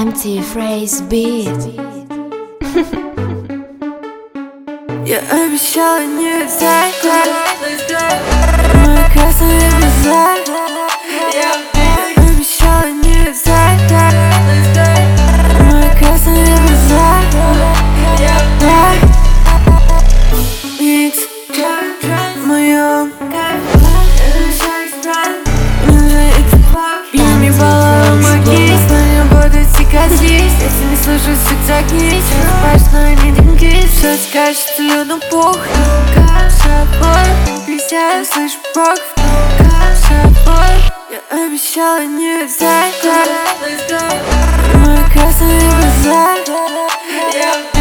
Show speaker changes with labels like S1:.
S1: Anti-Phrase Beat.
S2: Я обещала не взять мои красные глаза. Я обещала не взять мои красные глаза. Микс в моем Бьеми баллом магис, но не буду цикатрис. Если не слышу, загнись. Спать, но не деньги. Все скажет, людям пух. С собой пиздец, слышу бог. С собой я обещала не взять мои красные глаза.